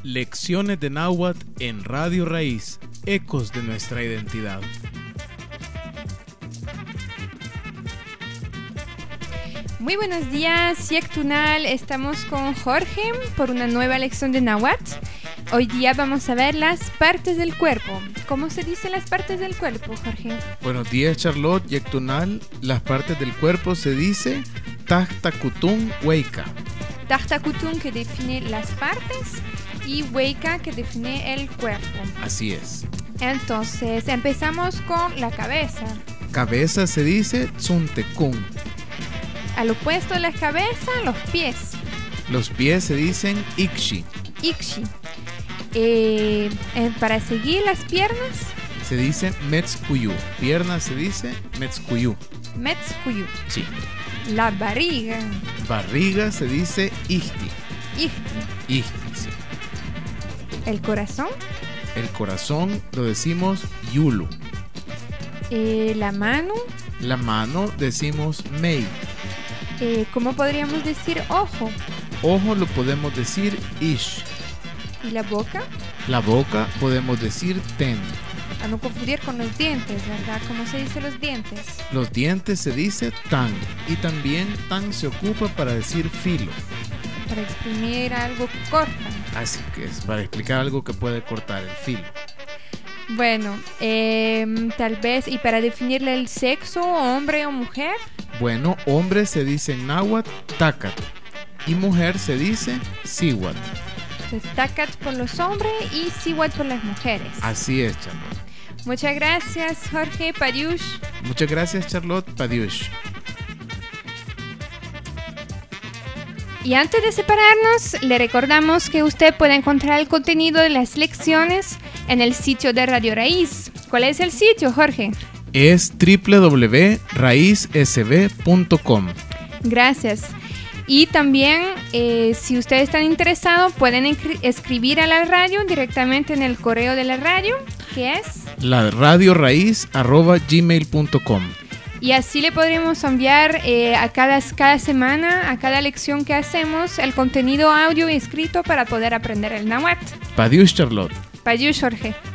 Lecciones de Náhuatl en Radio Raíz, ecos de nuestra identidad. Muy buenos días, Yectunal. Estamos con Jorge por una nueva lección de Náhuatl. Hoy día vamos a ver las partes del cuerpo. ¿Cómo se dicen las partes del cuerpo, Jorge? Buenos días, Charlotte, Yectunal. Las partes del cuerpo se dice Tahtacutún Hueika. Tahtacutún, que define las partes, y Hueika, que define el cuerpo. Así es. Entonces, empezamos con la cabeza. Cabeza se dice Tzuntecún. Al opuesto de la cabeza, los pies. Los pies se dicen Ixi. Ixi. Para seguir las piernas, se dice Metzcuyú. Piernas se dice Metzcuyú. Metzcuyú. Sí. La barriga. Barriga se dice Ihti. Ihti. Ihti, sí. El corazón. El corazón lo decimos Yulu. La mano. La mano decimos Mei. ¿Cómo podríamos decir ojo? Ojo lo podemos decir Ish. ¿Y la boca? La boca podemos decir Ten. A no confundir con los dientes, ¿verdad? ¿Cómo se dice los dientes? Los dientes se dice Tan. Y también Tan se ocupa para decir filo. Para exprimir algo que corta. Así que es para explicar algo que puede cortar el filo. Bueno, tal vez, y para definirle el sexo, hombre o mujer. Bueno, hombre se dice en náhuatl Tacat y mujer se dice Siwat. Entonces, Tacat por los hombres y Siwat por las mujeres. Así es, Charlotte. Muchas gracias, Jorge. Padiush. Muchas gracias, Charlotte. Padiush. Y antes de separarnos, le recordamos que usted puede encontrar el contenido de las lecciones en el sitio de Radio Raíz. ¿Cuál es el sitio, Jorge? Es www.raizsb.com. Gracias. Y también, si ustedes están interesados, pueden escribir a la radio directamente en el correo de la radio, que es laradioraíz@gmail.com. Y así le podremos enviar a cada semana, a cada lección que hacemos, el contenido audio escrito para poder aprender el náhuatl. Padiush, Charlotte. Padiush, Jorge.